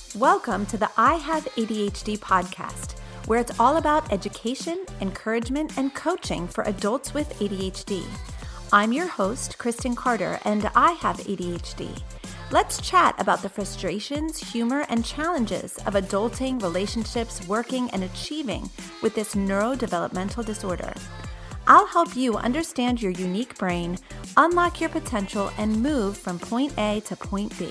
Welcome to the I Have ADHD podcast, where it's all about education, encouragement, and coaching for adults with ADHD. I'm your host, Kristen Carter, and I have ADHD. Let's chat about the frustrations, humor, and challenges of adulting, relationships, working, and achieving with this neurodevelopmental disorder. I'll help you understand your unique brain, unlock your potential, and move from point A to point B.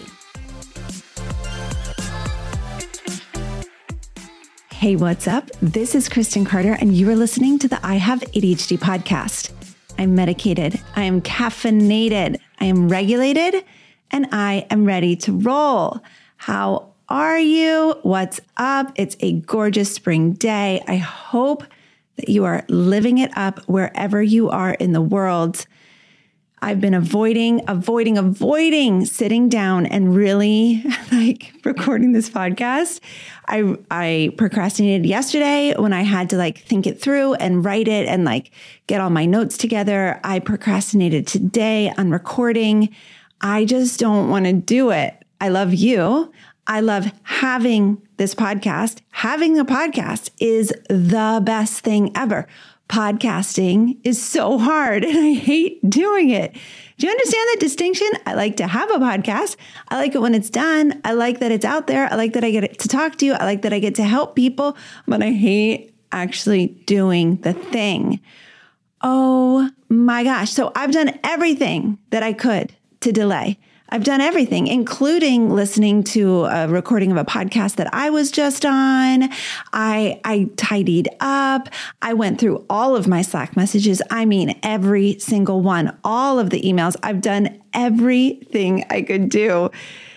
Hey, what's up? This is Kristen Carter, and you are listening to the I Have ADHD podcast. I'm medicated, I am caffeinated, I am regulated, and I am ready to roll. How are you? What's up? It's a gorgeous spring day. I hope that you are living it up wherever you are in the world. I've been avoiding sitting down and really recording this podcast. I procrastinated yesterday when I had to think it through and write it and get all my notes together. I procrastinated today on recording. I just don't want to do it. I love you. I love having this podcast. Having a podcast is the best thing ever. Podcasting is so hard and I hate doing it. Do you understand that distinction? I like to have a podcast. I like it when it's done. I like that it's out there. I like that I get to talk to you. I like that I get to help people, but I hate actually doing the thing. Oh my gosh. So I've done everything that I could to delay. I've done everything, including listening to a recording of a podcast that I was just on. I tidied up. I went through all of my Slack messages. I mean, every single one, all of the emails. I've done everything I could do.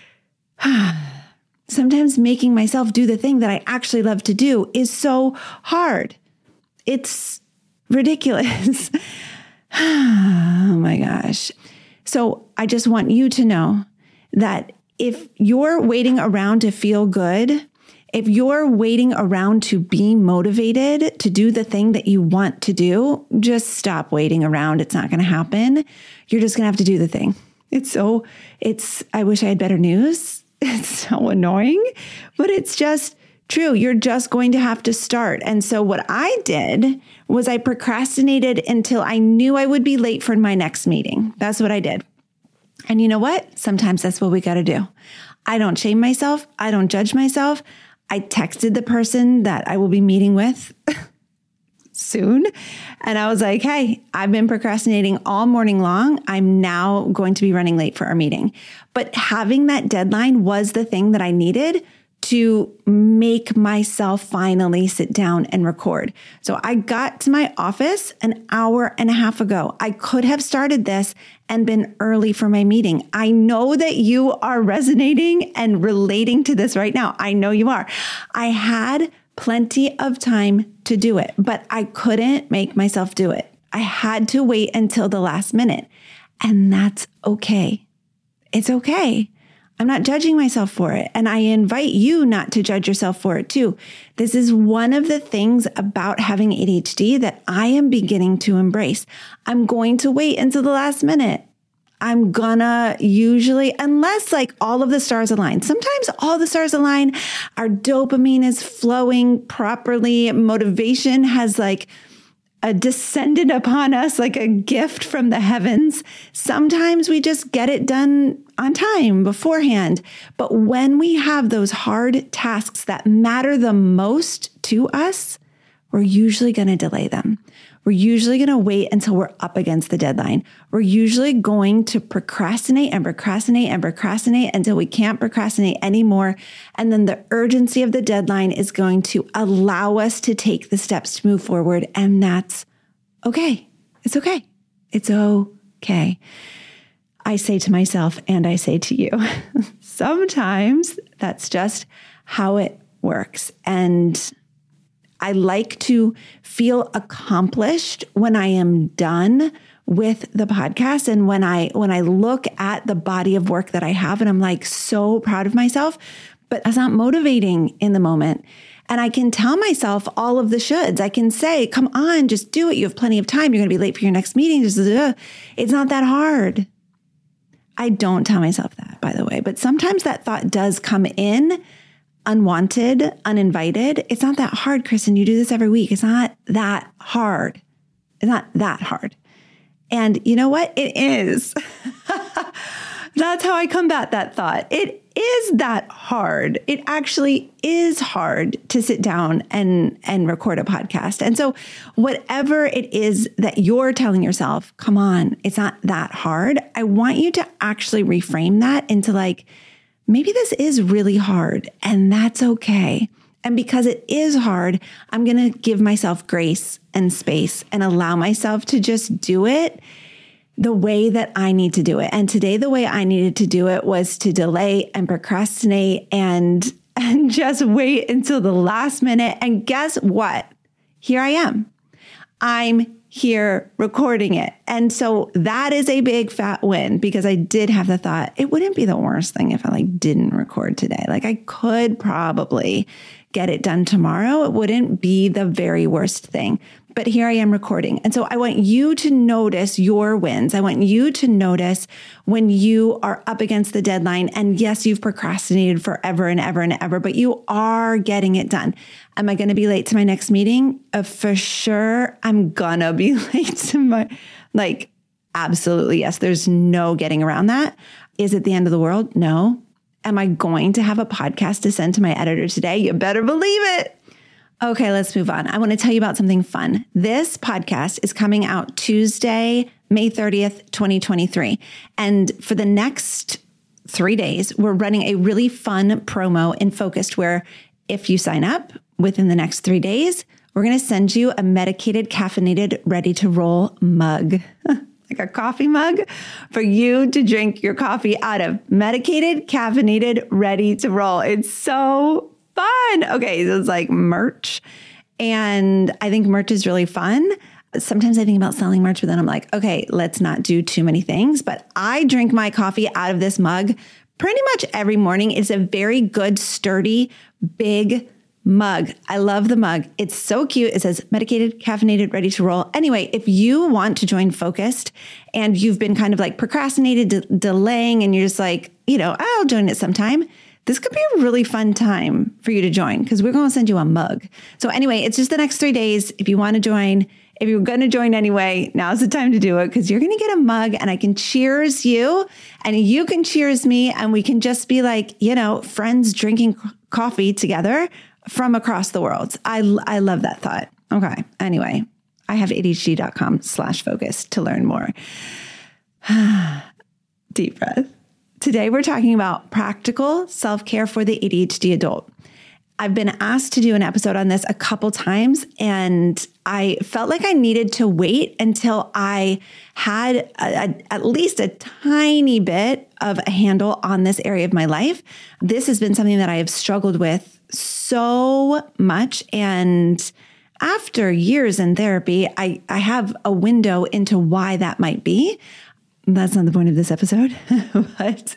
Sometimes making myself do the thing that I actually love to do is so hard. It's ridiculous. Oh my gosh. So I just want you to know that if you're waiting around to feel good, if you're waiting around to be motivated to do the thing that you want to do, just stop waiting around. It's not going to happen. You're just going to have to do the thing. I wish I had better news. It's so annoying, but it's just true. You're just going to have to start. And so what I did was I procrastinated until I knew I would be late for my next meeting. That's what I did. And you know what? Sometimes that's what we got to do. I don't shame myself. I don't judge myself. I texted the person that I will be meeting with soon. And I was like, hey, I've been procrastinating all morning long. I'm now going to be running late for our meeting. But having that deadline was the thing that I needed to make myself finally sit down and record. So I got to my office an hour and a half ago. I could have started this and been early for my meeting. I know that you are resonating and relating to this right now. I know you are. I had plenty of time to do it, but I couldn't make myself do it. I had to wait until the last minute, and that's okay. It's okay. I'm not judging myself for it. And I invite you not to judge yourself for it too. This is one of the things about having ADHD that I am beginning to embrace. I'm going to wait until the last minute. I'm gonna usually, unless all of the stars align. Sometimes all the stars align. Our dopamine is flowing properly. Motivation has descended upon us like a gift from the heavens. Sometimes we just get it done on time beforehand. But when we have those hard tasks that matter the most to us, we're usually going to delay them. We're usually going to wait until we're up against the deadline. We're usually going to procrastinate until we can't procrastinate anymore. And then the urgency of the deadline is going to allow us to take the steps to move forward. And that's okay. It's okay. It's okay. I say to myself and I say to you, sometimes that's just how it works. And I like to feel accomplished when I am done with the podcast. And when I look at the body of work that I have and I'm so proud of myself, but that's not motivating in the moment. And I can tell myself all of the shoulds. I can say, come on, just do it. You have plenty of time. You're going to be late for your next meeting. It's not that hard. I don't tell myself that, by the way, but sometimes that thought does come in. unwanted, uninvited, it's not that hard, Kristen. You do this every week. It's not that hard. It's not that hard. And you know what? It is. That's how I combat that thought. It is that hard. It actually is hard to sit down and record a podcast. And so whatever it is that you're telling yourself, come on, it's not that hard. I want you to actually reframe that into like, maybe this is really hard and that's okay. And because it is hard, I'm going to give myself grace and space and allow myself to just do it the way that I need to do it. And today, the way I needed to do it was to delay and procrastinate and just wait until the last minute. And guess what? Here I am. I'm here recording it. And so that is a big fat win because I did have the thought, it wouldn't be the worst thing if I didn't record today. I could probably get it done tomorrow. It wouldn't be the very worst thing. But here I am recording. And so I want you to notice your wins. I want you to notice when you are up against the deadline. And yes, you've procrastinated forever and ever and ever, but you are getting it done. Am I going to be late to my next meeting? For sure, I'm going to be late to my, absolutely yes. There's no getting around that. Is it the end of the world? No. Am I going to have a podcast to send to my editor today? You better believe it. Okay, let's move on. I want to tell you about something fun. This podcast is coming out Tuesday, May 30th, 2023. And for the next 3 days, we're running a really fun promo in Focused where if you sign up within the next 3 days, we're going to send you a medicated, caffeinated, ready to roll mug. Like a coffee mug for you to drink your coffee out of. Medicated, caffeinated, ready to roll. It's so fun. Okay, so it's like merch. And I think merch is really fun. Sometimes I think about selling merch, but then I'm like, okay, let's not do too many things. But I drink my coffee out of this mug pretty much every morning. It's a very good, sturdy, big mug. I love the mug. It's so cute. It says medicated, caffeinated, ready to roll. Anyway, if you want to join Focused and you've been kind of procrastinated, delaying, and you're just I'll join it sometime. This could be a really fun time for you to join because we're going to send you a mug. So anyway, it's just the next 3 days. If you want to join, if you're going to join anyway, now's the time to do it because you're going to get a mug and I can cheers you and you can cheers me and we can just be friends drinking coffee together from across the world. I love that thought. Okay. Anyway, I have ADHD.com/focus to learn more. Deep breath. Today, we're talking about practical self-care for the ADHD adult. I've been asked to do an episode on this a couple times, and I felt like I needed to wait until I had at least a tiny bit of a handle on this area of my life. This has been something that I have struggled with so much, and after years in therapy, I have a window into why that might be. That's not the point of this episode, but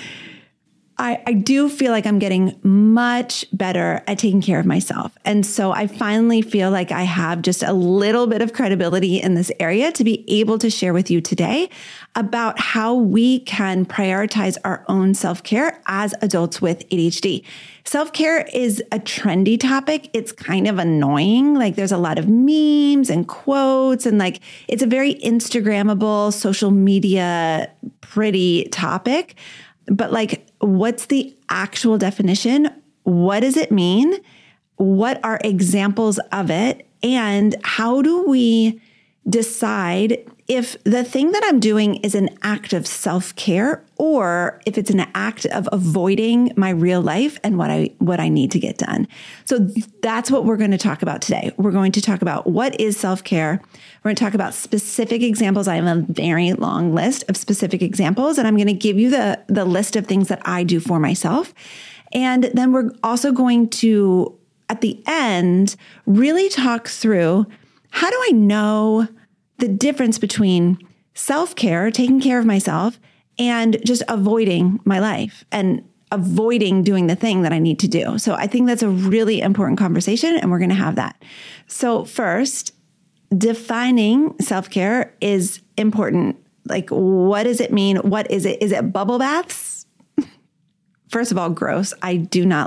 I do feel like I'm getting much better at taking care of myself. And so I finally feel like I have just a little bit of credibility in this area to be able to share with you today about how we can prioritize our own self-care as adults with ADHD. Self-care is a trendy topic. It's kind of annoying. There's a lot of memes and quotes and it's a very Instagrammable, social media pretty topic. But what's the actual definition? What does it mean? What are examples of it? And how do we decide if the thing that I'm doing is an act of self-care or if it's an act of avoiding my real life and what I need to get done? So that's what we're going to talk about today. We're going to talk about what is self-care. We're going to talk about specific examples. I have a very long list of specific examples, and I'm going to give you the list of things that I do for myself. And then we're also going to, at the end, really talk through how do I know the difference between self-care, taking care of myself, and just avoiding my life and avoiding doing the thing that I need to do. So I think that's a really important conversation, and we're going to have that. So first, defining self-care is important. What does it mean? What is it? Is it bubble baths? First of all, gross. I do not like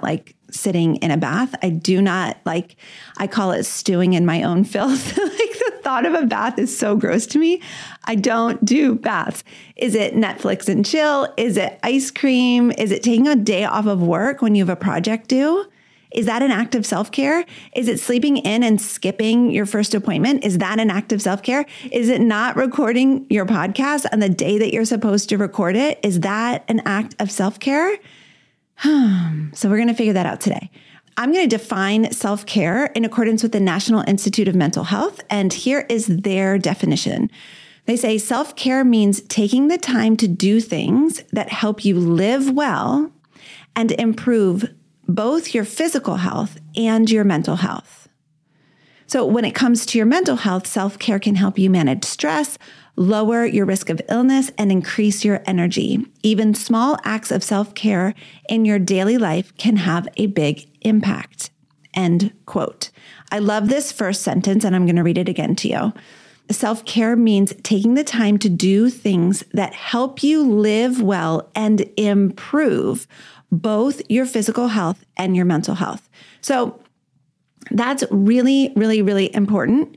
sitting in a bath. I do not like, I call it stewing in my own filth. Like the thought of a bath is so gross to me. I don't do baths. Is it Netflix and chill? Is it ice cream? Is it taking a day off of work when you have a project due? Is that an act of self-care? Is it sleeping in and skipping your first appointment? Is that an act of self-care? Is it not recording your podcast on the day that you're supposed to record it? Is that an act of self-care? So we're going to figure that out today. I'm going to define self-care in accordance with the National Institute of Mental Health, and here is their definition. They say self-care means taking the time to do things that help you live well and improve both your physical health and your mental health. So when it comes to your mental health, self-care can help you manage stress, lower your risk of illness, and increase your energy. Even small acts of self-care in your daily life can have a big impact. End quote. I love this first sentence, and I'm going to read it again to you. Self-care means taking the time to do things that help you live well and improve both your physical health and your mental health. So that's really, really, really important,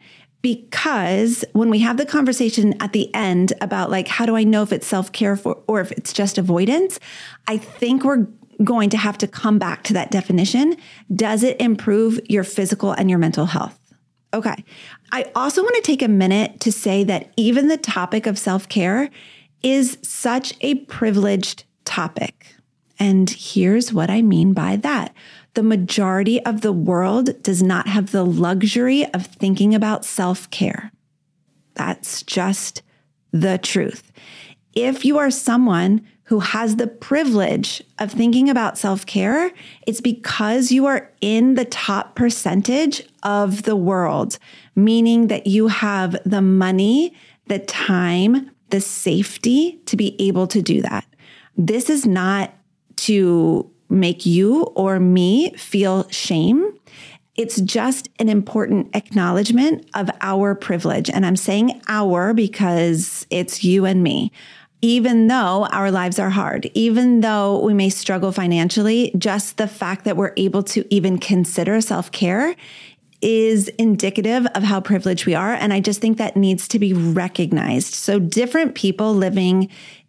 because when we have the conversation at the end about like, how do I know if it's self-care or if it's just avoidance? I think we're going to have to come back to that definition. Does it improve your physical and your mental health? Okay. I also want to take a minute to say that even the topic of self-care is such a privileged topic. And here's what I mean by that. The majority of the world does not have the luxury of thinking about self-care. That's just the truth. If you are someone who has the privilege of thinking about self-care, it's because you are in the top percentage of the world, meaning that you have the money, the time, the safety to be able to do that. This is not to make you or me feel shame. It's just an important acknowledgement of our privilege. And I'm saying our because it's you and me. Even though our lives are hard, even though we may struggle financially, just the fact that we're able to even consider self-care is indicative of how privileged we are. And I just think that needs to be recognized. So different people living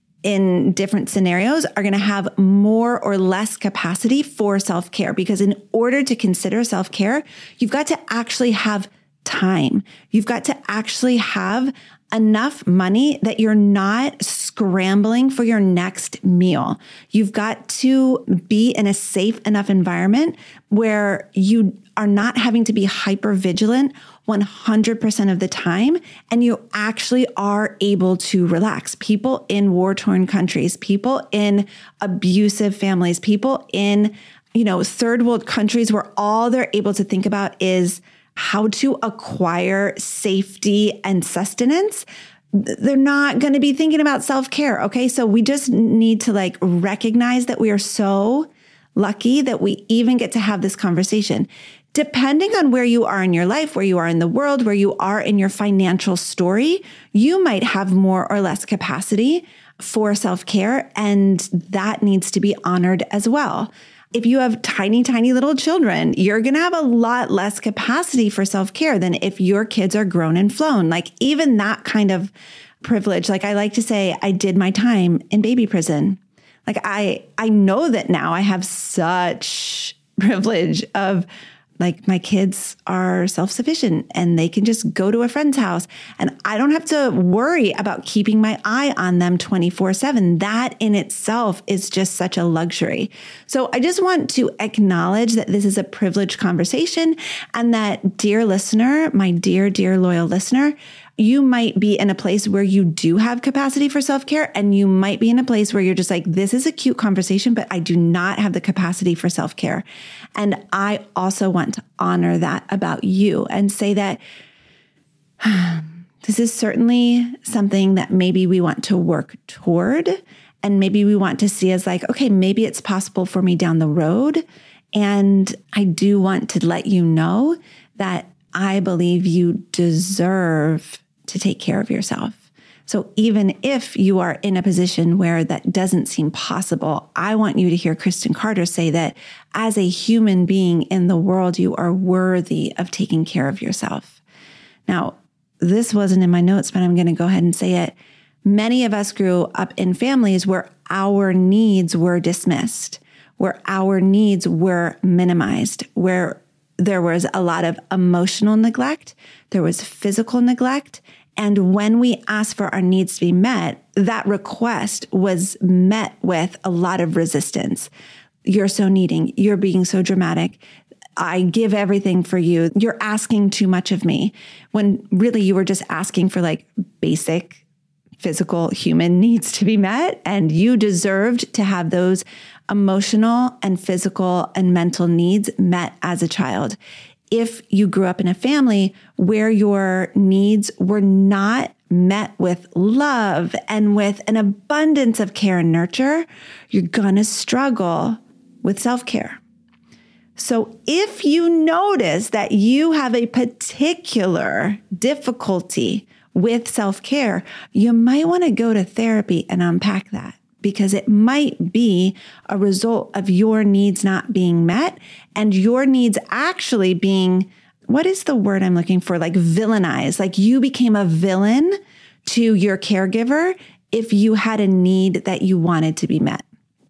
in different scenarios are going to have more or less capacity for self-care, because in order to consider self-care, you've got to actually have time. You've got to actually have enough money that you're not scrambling for your next meal. You've got to be in a safe enough environment where you are not having to be hyper vigilant 100% of the time, and you actually are able to relax. People in war-torn countries, people in abusive families, people in, third world countries where all they're able to think about is how to acquire safety and sustenance, they're not going to be thinking about self-care. Okay. So we just need to recognize that we are so lucky that we even get to have this conversation. Depending on where you are in your life, where you are in the world, where you are in your financial story, you might have more or less capacity for self-care, and that needs to be honored as well. If you have tiny, tiny little children, you're going to have a lot less capacity for self-care than if your kids are grown and flown. Even that kind of privilege, I like to say, I did my time in baby prison. I know that now I have such privilege of my kids are self-sufficient and they can just go to a friend's house and I don't have to worry about keeping my eye on them 24/7. That in itself is just such a luxury. So I just want to acknowledge that this is a privileged conversation, and that, dear listener, my dear, dear loyal listener, you might be in a place where you do have capacity for self-care, and you might be in a place where you're just this is a cute conversation, but I do not have the capacity for self-care. And I also want to honor that about you and say that this is certainly something that maybe we want to work toward, and maybe we want to see as okay, maybe it's possible for me down the road. And I do want to let you know that I believe you deserve to take care of yourself, So even if you are in a position where that doesn't seem possible, I want you to hear Kristen Carter say that as a human being in the world, you are worthy of taking care of yourself. Now, this wasn't in my notes, but I'm going to go ahead and say it. Many of us grew up in families where our needs were dismissed, where our needs were minimized, where there was a lot of emotional neglect, there was physical neglect. And when we asked for our needs to be met, that request was met with a lot of resistance. You're so needing. You're being so dramatic. I give everything for you. You're asking too much of me. When really you were just asking for like basic physical human needs to be met. And you deserved to have those emotional and physical and mental needs met as a child. If you grew up in a family where your needs were not met with love and with an abundance of care and nurture, you're going to struggle with self-care. So if you notice that you have a particular difficulty with self-care, you might want to go to therapy and unpack that, because it might be a result of your needs not being met and your needs actually being, what is the word I'm looking for? Like villainized, like you became a villain to your caregiver if you had a need that you wanted to be met.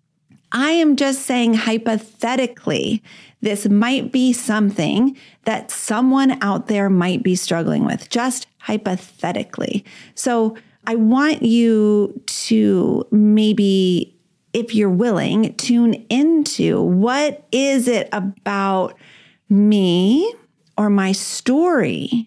I am just saying hypothetically, this might be something that someone out there might be struggling with, just hypothetically. So I want you to maybe, if you're willing, tune into what is it about me or my story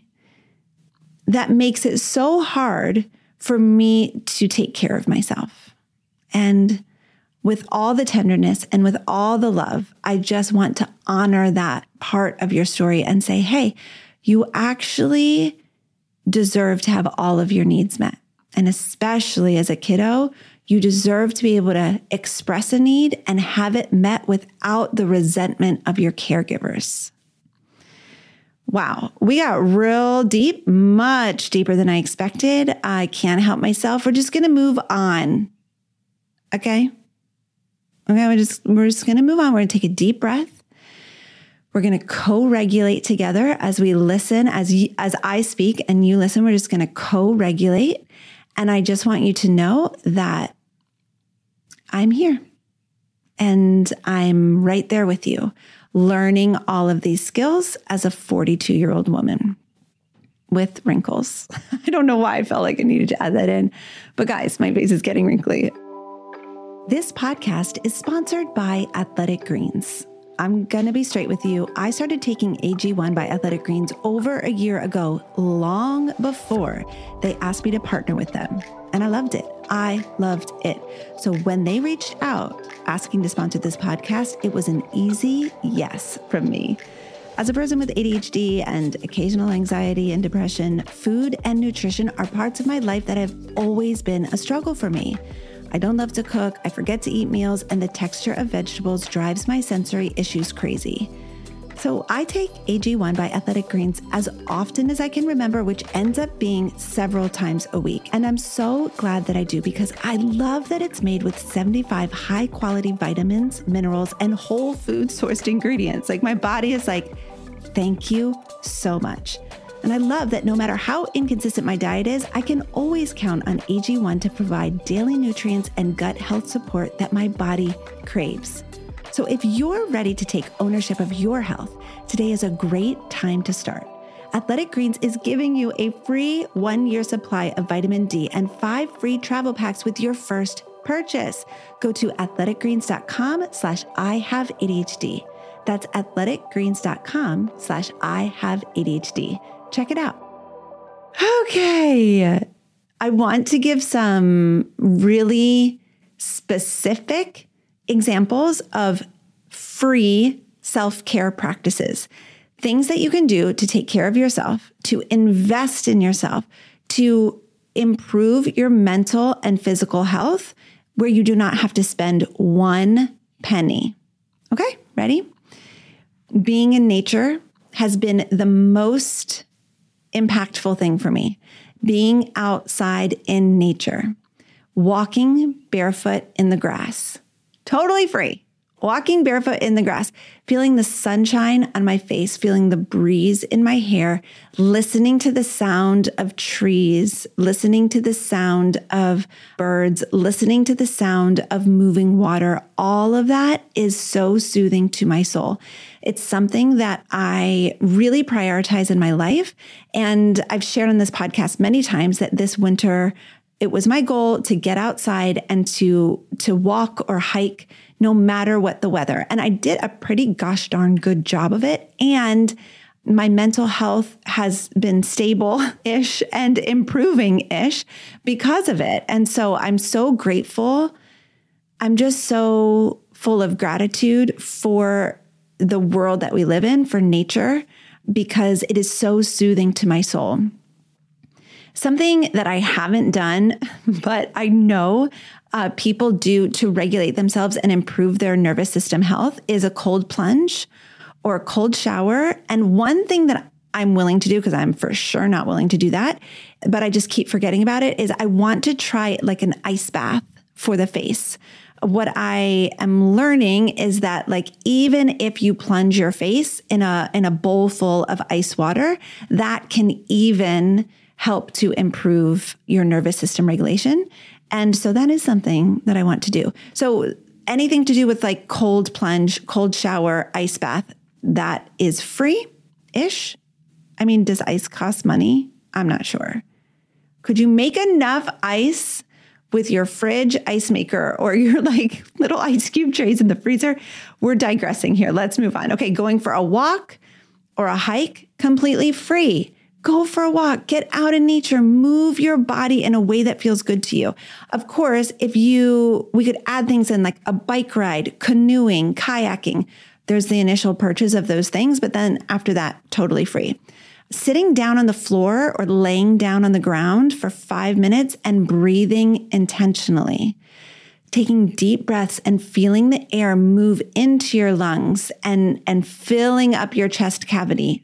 that makes it so hard for me to take care of myself. And with all the tenderness and with all the love, I just want to honor that part of your story and say, hey, you actually deserve to have all of your needs met. And especially as a kiddo, you deserve to be able to express a need and have it met without the resentment of your caregivers. Wow, we got real deep, much deeper than I expected. I can't help myself. We're just going to move on. Okay, we're just going to move on. We're going to take a deep breath. We're going to co-regulate together as we listen, as I speak and you listen. We're just going to co-regulate. And I just want you to know that I'm here and I'm right there with you, learning all of these skills as a 42-year-old woman with wrinkles. I don't know why I felt like I needed to add that in, but guys, my face is getting wrinkly. This podcast is sponsored by Athletic Greens. I'm going to be straight with you. I started taking AG1 by Athletic Greens over a year ago, long before they asked me to partner with them. And I loved it. I loved it. So when they reached out asking to sponsor this podcast, it was an easy yes from me. As a person with ADHD and occasional anxiety and depression, food and nutrition are parts of my life that have always been a struggle for me. I don't love to cook, I forget to eat meals, and the texture of vegetables drives my sensory issues crazy. So I take AG1 by Athletic Greens as often as I can remember, which ends up being several times a week. And I'm so glad that I do, because I love that it's made with 75 high quality vitamins, minerals, and whole food sourced ingredients. Like my body is like, thank you so much. And I love that no matter how inconsistent my diet is, I can always count on AG1 to provide daily nutrients and gut health support that my body craves. So if you're ready to take ownership of your health, today is a great time to start. Athletic Greens is giving you a free 1-year supply of vitamin D and 5 free travel packs with your first purchase. Go to athleticgreens.com/IHaveADHD. That's athleticgreens.com/IHaveADHD. Check it out. Okay. I want to give some really specific examples of free self-care practices, things that you can do to take care of yourself, to invest in yourself, to improve your mental and physical health, where you do not have to spend one penny. Okay, ready? Being in nature has been the most impactful thing for me. being outside in nature, walking barefoot in the grass, totally free. Walking barefoot in the grass, feeling the sunshine on my face, feeling the breeze in my hair, listening to the sound of trees, listening to the sound of birds, listening to the sound of moving water. All of that is so soothing to my soul. It's something that I really prioritize in my life. And I've shared on this podcast many times that this winter, it was my goal to get outside and to walk or hike no matter what the weather. And I did a pretty gosh darn good job of it. And my mental health has been stable-ish and improving-ish because of it. And so I'm so grateful. I'm just so full of gratitude for the world that we live in, for nature, because it is so soothing to my soul. Something that I haven't done, but I know people do to regulate themselves and improve their nervous system health is a cold plunge or a cold shower. And one thing that I'm willing to do, because I'm for sure not willing to do that, but I just keep forgetting about it, is I want to try like an ice bath for the face. What I am learning is that like, even if you plunge your face in a bowl full of ice water, that can even help to improve your nervous system regulation. And so that is something that I want to do. So anything to do with like cold plunge, cold shower, ice bath, that is free-ish. I mean, does ice cost money? I'm not sure. Could you make enough ice with your fridge ice maker or your like little ice cube trays in the freezer? We're digressing here. Let's move on. Okay, going for a walk or a hike, completely free. Go for a walk, get out in nature, move your body in a way that feels good to you. Of course, we could add things in like a bike ride, canoeing, kayaking. There's the initial purchase of those things, but then after that, totally free. Sitting down on the floor or laying down on the ground for 5 minutes and breathing intentionally. Taking deep breaths and feeling the air move into your lungs and filling up your chest cavity.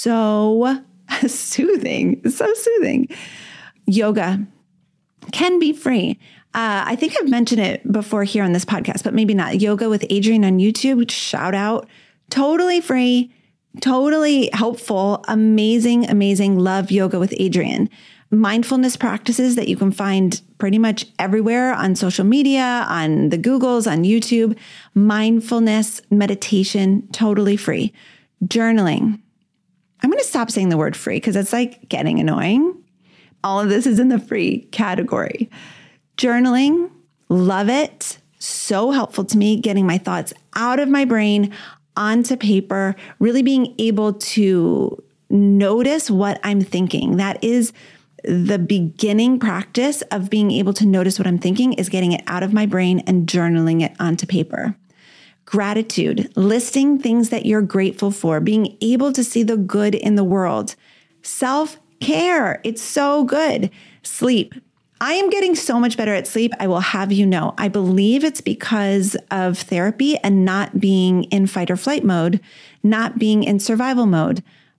So soothing, so soothing. Yoga can be free. I think I've mentioned it before here on this podcast, but maybe not. Yoga with Adriene on YouTube, shout out. Totally free, totally helpful, amazing, amazing. Love Yoga with Adriene. Mindfulness practices that you can find pretty much everywhere on social media, on the Googles, on YouTube. Mindfulness, meditation, totally free. Journaling. I'm going to stop saying the word free because it's like getting annoying. All of this is in the free category. Journaling, love it. So helpful to me, getting my thoughts out of my brain onto paper, really being able to notice what I'm thinking. That is the beginning practice of being able to notice what I'm thinking, is getting it out of my brain and journaling it onto paper. Gratitude, listing things that you're grateful for, being able to see the good in the world. Self-care, it's so good. Sleep. I am getting so much better at sleep, I will have you know. I believe it's because of therapy and not being in fight or flight mode, not being in survival mode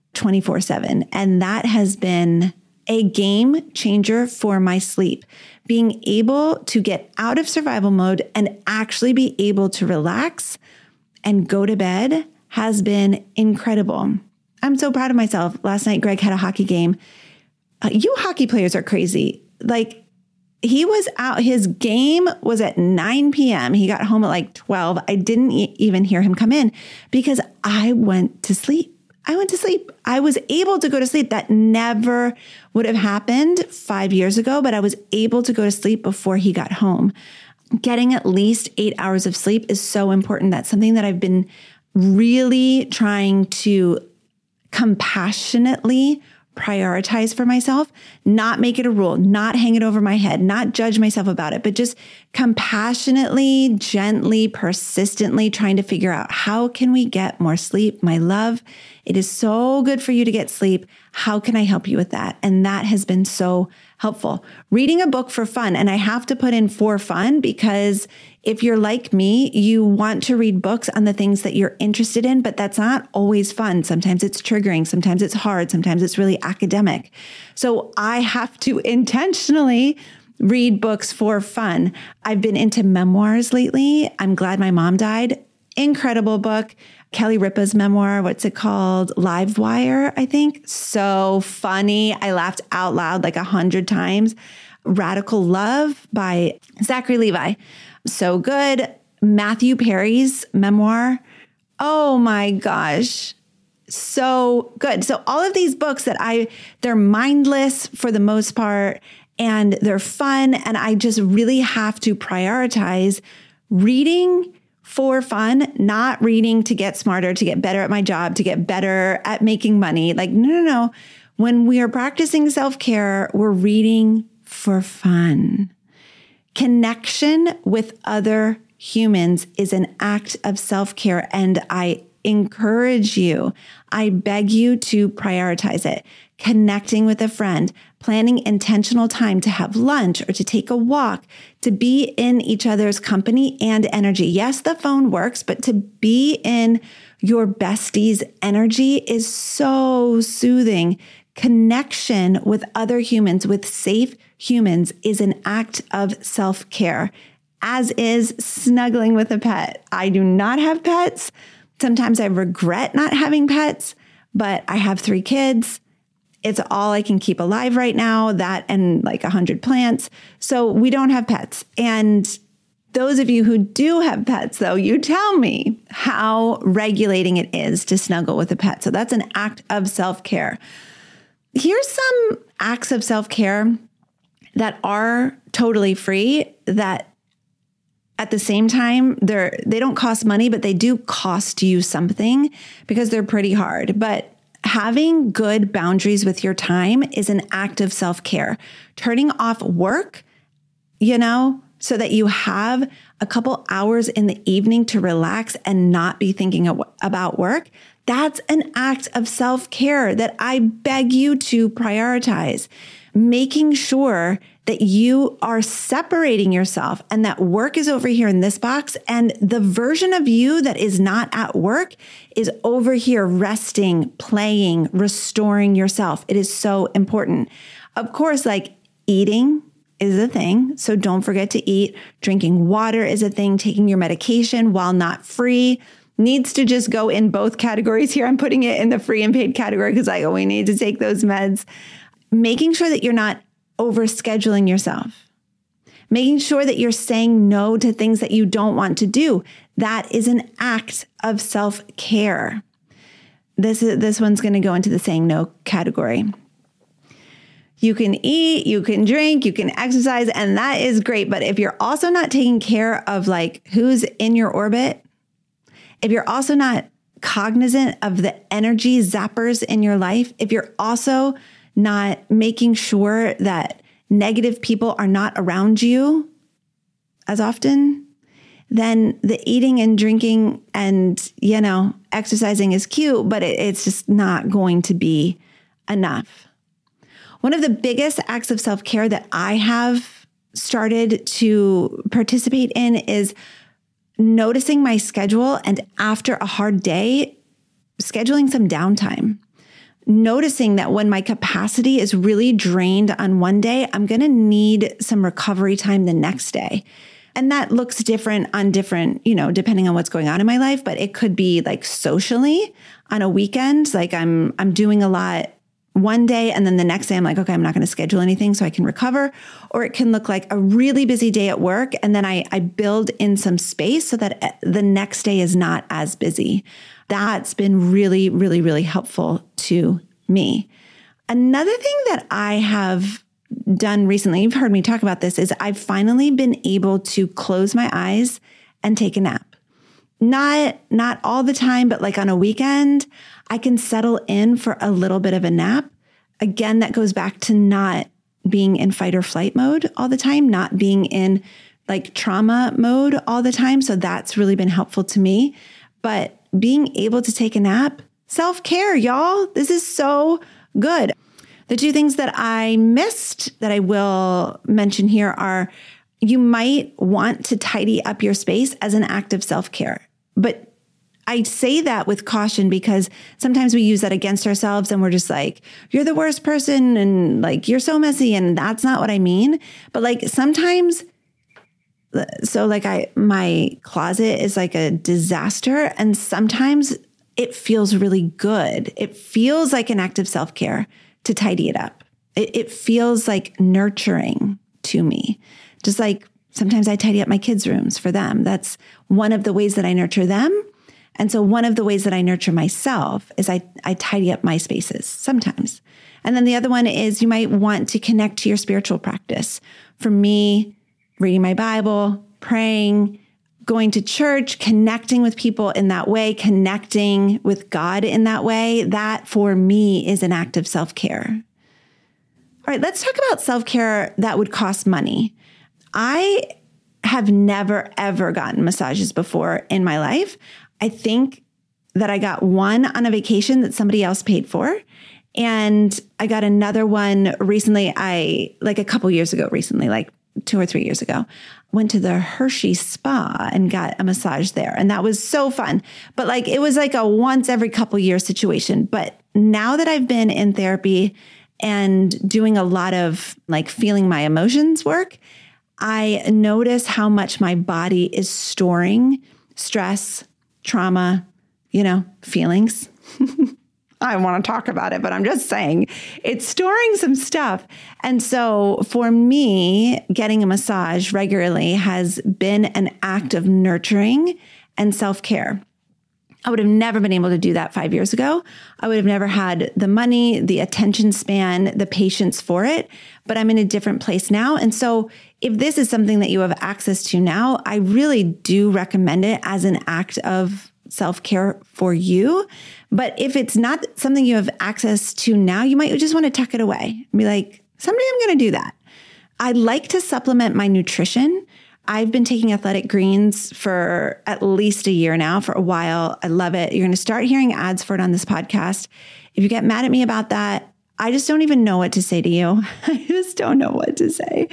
24/7. And that has been a game changer for my sleep. Being able to get out of survival mode and actually be able to relax and go to bed has been incredible. I'm so proud of myself. Last night, Greg had a hockey game. You hockey players are crazy. Like, he was out, his game was at 9 p.m. He got home at like 12. I didn't even hear him come in because I went to sleep. I was able to go to sleep. That never would have happened 5 years ago, but I was able to go to sleep before he got home. Getting at least 8 hours of sleep is so important. That's something that I've been really trying to compassionately prioritize for myself, not make it a rule, not hang it over my head, not judge myself about it, but just compassionately, gently, persistently trying to figure out, how can we get more sleep? My love, it is so good for you to get sleep. How can I help you with that? And that has been so helpful. Reading a book for fun. And I have to put in for fun because if you're like me, you want to read books on the things that you're interested in, but that's not always fun. Sometimes it's triggering. Sometimes it's hard. Sometimes it's really academic. So I have to intentionally read books for fun. I've been into memoirs lately. I'm Glad My Mom Died. Incredible book. Kelly Ripa's memoir. What's it called? Livewire, I think. So funny. I laughed out loud like 100 times. Radical Love by Zachary Levi. So good. Matthew Perry's memoir. Oh my gosh. So good. So all of these books they're mindless for the most part, and they're fun. And I just really have to prioritize reading for fun, not reading to get smarter, to get better at my job, to get better at making money. Like, no. When we are practicing self-care, we're reading for fun. Connection with other humans is an act of self-care, and I encourage you, I beg you to prioritize it. Connecting with a friend, planning intentional time to have lunch or to take a walk, to be in each other's company and energy. Yes, the phone works, but to be in your bestie's energy is so soothing. Connection with other humans, with safe humans, is an act of self-care, as is snuggling with a pet. I do not have pets. Sometimes I regret not having pets, but I have 3 kids. It's all I can keep alive right now, that and like 100 plants. So we don't have pets. And those of you who do have pets, though, you tell me how regulating it is to snuggle with a pet. So that's an act of self-care. Here's some acts of self-care that are totally free, that at the same time, they don't cost money, but they do cost you something because they're pretty hard. But having good boundaries with your time is an act of self-care. Turning off work, so that you have a couple hours in the evening to relax and not be thinking about work, that's an act of self-care that I beg you to prioritize. Making sure that you are separating yourself and that work is over here in this box and the version of you that is not at work is over here resting, playing, restoring yourself. It is so important. Of course, like eating is a thing. So don't forget to eat. Drinking water is a thing. Taking your medication, while not free, needs to just go in both categories here. I'm putting it in the free and paid category because we need to take those meds. Making sure that you're not overscheduling yourself. Making sure that you're saying no to things that you don't want to do. That is an act of self-care. This one's going to go into the saying no category. You can eat, you can drink, you can exercise, and that is great. But if you're also not taking care of like who's in your orbit, if you're also not cognizant of the energy zappers in your life, if you're also not making sure that negative people are not around you as often, then the eating and drinking and, exercising is cute, but it's just not going to be enough. One of the biggest acts of self-care that I have started to participate in is noticing my schedule and after a hard day, scheduling some downtime. Noticing that when my capacity is really drained on one day, I'm going to need some recovery time the next day. And that looks different on different, depending on what's going on in my life, but it could be like socially on a weekend, like I'm doing a lot one day and then the next day I'm like, okay, I'm not going to schedule anything so I can recover. Or it can look like a really busy day at work and then I build in some space so that the next day is not as busy. That's been really, really, really helpful to me. Another thing that I have done recently, you've heard me talk about this, is I've finally been able to close my eyes and take a nap. Not all the time, but like on a weekend, I can settle in for a little bit of a nap. Again, that goes back to not being in fight or flight mode all the time, not being in like trauma mode all the time. So that's really been helpful to me. But being able to take a nap, self-care, y'all. This is so good. The two things that I missed that I will mention here are you might want to tidy up your space as an act of self-care. But I say that with caution because sometimes we use that against ourselves and we're just like, you're the worst person and like, you're so messy. And that's not what I mean. But like sometimes, so like my closet is like a disaster. And sometimes it feels really good. It feels like an act of self-care to tidy it up. It feels like nurturing to me. Just like sometimes I tidy up my kids' rooms for them. That's one of the ways that I nurture them. And so one of the ways that I nurture myself is I tidy up my spaces sometimes. And then the other one is you might want to connect to your spiritual practice. For me, reading my Bible, praying, going to church, connecting with people in that way, connecting with God in that way, that for me is an act of self-care. All right, let's talk about self-care that would cost money. I have never, ever gotten massages before in my life. I think that I got one on a vacation that somebody else paid for. And I got another one recently, like a couple years ago, like 2 or 3 years ago, went to the Hershey Spa and got a massage there. And that was so fun. But like, it was like a once every couple years situation. But now that I've been in therapy and doing a lot of like feeling my emotions work, I notice how much my body is storing stress, trauma, feelings. I want to talk about it, but I'm just saying it's storing some stuff. And so for me, getting a massage regularly has been an act of nurturing and self-care. I would have never been able to do that 5 years ago. I would have never had the money, the attention span, the patience for it, but I'm in a different place now. And so if this is something that you have access to now, I really do recommend it as an act of self-care for you. But if it's not something you have access to now, you might just want to tuck it away and be like, someday I'm going to do that. I like to supplement my nutrition. I've been taking Athletic Greens for at least a year now, for a while. I love it. You're going to start hearing ads for it on this podcast. If you get mad at me about that, I just don't even know what to say to you. I just don't know what to say.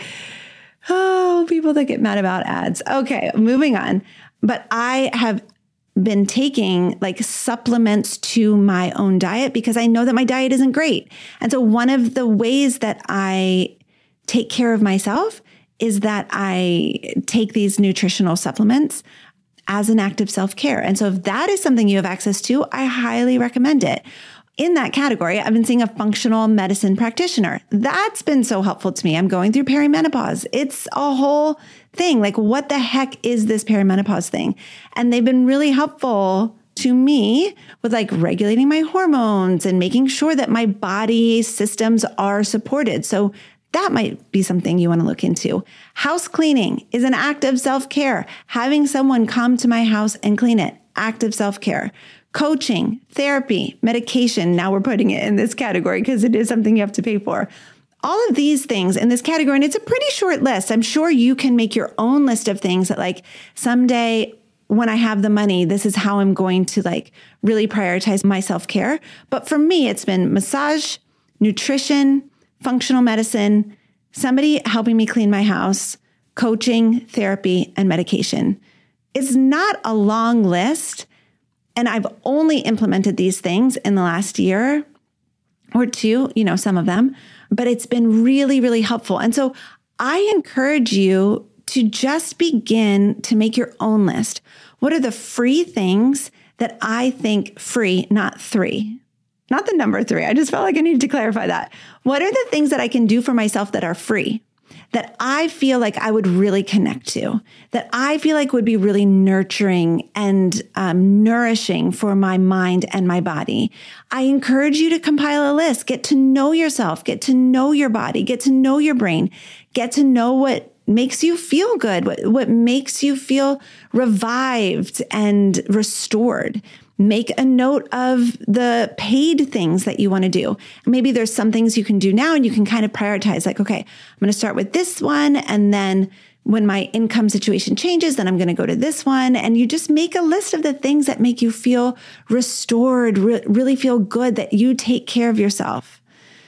Oh, people that get mad about ads. Okay, moving on. But I have been taking like supplements to my own diet because I know that my diet isn't great. And so one of the ways that I take care of myself is that I take these nutritional supplements as an act of self-care. And so if that is something you have access to, I highly recommend it. In that category, I've been seeing a functional medicine practitioner. That's been so helpful to me. I'm going through perimenopause. It's a whole thing. Like, what the heck is this perimenopause thing? And they've been really helpful to me with like regulating my hormones and making sure that my body systems are supported. So that might be something you want to look into. House cleaning is an act of self-care. Having someone come to my house and clean it, act of self-care. Coaching, therapy, medication. Now we're putting it in this category because it is something you have to pay for. All of these things in this category, and it's a pretty short list. I'm sure you can make your own list of things that like someday when I have the money, this is how I'm going to like really prioritize my self-care. But for me, it's been massage, nutrition, functional medicine, somebody helping me clean my house, coaching, therapy, and medication. It's not a long list. And I've only implemented these things in the last year or two, some of them, but it's been really, really helpful. And so I encourage you to just begin to make your own list. What are the free things that I think free, not 3? Not the number 3. I just felt like I needed to clarify that. What are the things that I can do for myself that are free, that I feel like I would really connect to, that I feel like would be really nurturing and nourishing for my mind and my body? I encourage you to compile a list, get to know yourself, get to know your body, get to know your brain, get to know what makes you feel good, what makes you feel revived and restored. Make a note of the paid things that you want to do. Maybe there's some things you can do now and you can kind of prioritize like, okay, I'm going to start with this one. And then when my income situation changes, then I'm going to go to this one. And you just make a list of the things that make you feel restored, really feel good, that you take care of yourself.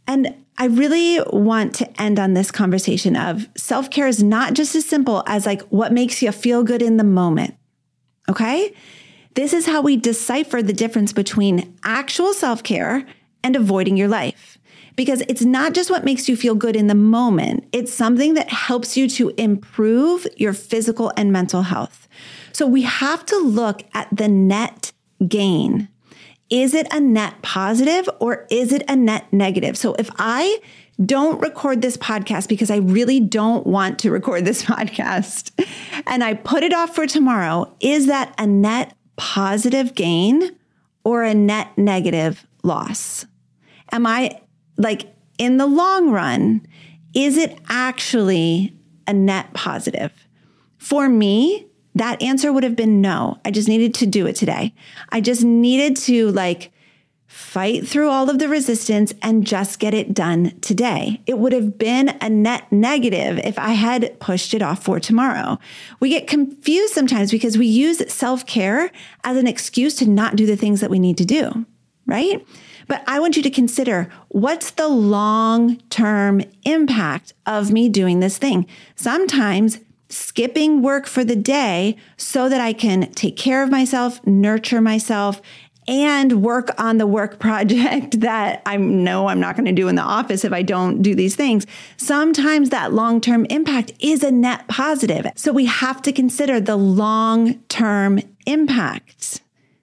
And I really want to end on this conversation of self-care is not just as simple as like what makes you feel good in the moment. Okay? This is how we decipher the difference between actual self-care and avoiding your life. Because it's not just what makes you feel good in the moment. It's something that helps you to improve your physical and mental health. So we have to look at the net gain. Is it a net positive or is it a net negative? So if I don't record this podcast because I really don't want to record this podcast and I put it off for tomorrow, is that a net positive gain or a net negative loss? Am I like in the long run, is it actually a net positive? For me, that answer would have been no. I just needed to do it today. I just needed to like fight through all of the resistance and just get it done today. It would have been a net negative if I had pushed it off for tomorrow. We get confused sometimes because we use self-care as an excuse to not do the things that we need to do, right? But I want you to consider, what's the long-term impact of me doing this thing? Sometimes skipping work for the day so that I can take care of myself, nurture myself, and work on the work project that I know I'm not going to do in the office if I don't do these things. Sometimes that long-term impact is a net positive. So we have to consider the long-term impact.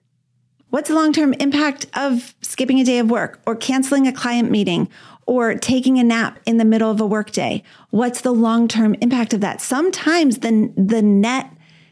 What's the long-term impact of skipping a day of work or canceling a client meeting or taking a nap in the middle of a workday? What's the long-term impact of that? Sometimes the net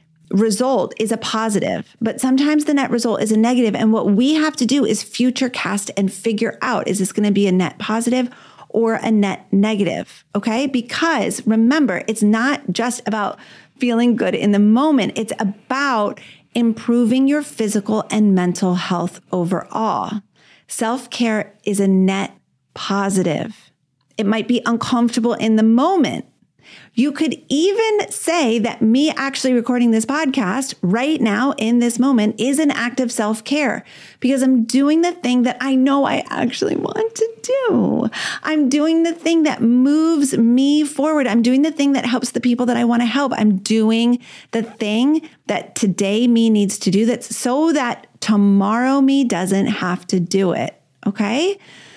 result is a positive, but sometimes the net result is a negative. And what we have to do is future cast and figure out, is this going to be a net positive or a net negative? Okay. Because remember, it's not just about feeling good in the moment. It's about improving your physical and mental health overall. Self-care is a net positive. It might be uncomfortable in the moment. You could even say that me actually recording this podcast right now in this moment is an act of self-care because I'm doing the thing that I know I actually want to do. I'm doing the thing that moves me forward. I'm doing the thing that helps the people that I want to help. I'm doing the thing that today me needs to do, that's so that tomorrow me doesn't have to do it. Okay?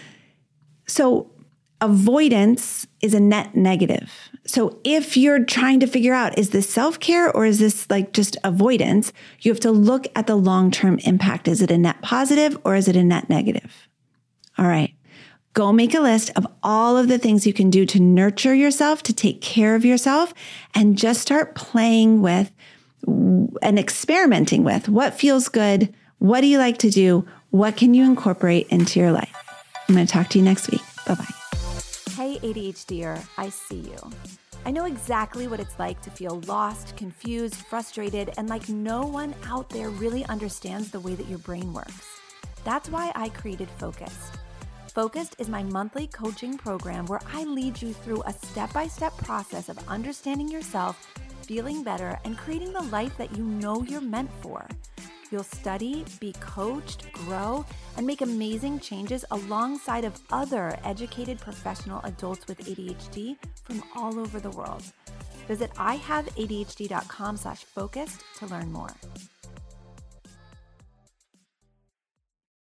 So avoidance is a net negative. So if you're trying to figure out, is this self-care or is this like just avoidance? You have to look at the long-term impact. Is it a net positive or is it a net negative? All right. Go make a list of all of the things you can do to nurture yourself, to take care of yourself, and just start playing with and experimenting with what feels good. What do you like to do? What can you incorporate into your life? I'm going to talk to you next week. Bye-bye. Hey ADHDer, I see you. I know exactly what it's like to feel lost, confused, frustrated, and like no one out there really understands the way that your brain works. That's why I created Focused. Focused is my monthly coaching program where I lead you through a step-by-step process of understanding yourself, feeling better, and creating the life that you know you're meant for. You'll study, be coached, grow, and make amazing changes alongside of other educated professional adults with ADHD from all over the world. Visit IHaveADHD.com/focused to learn more.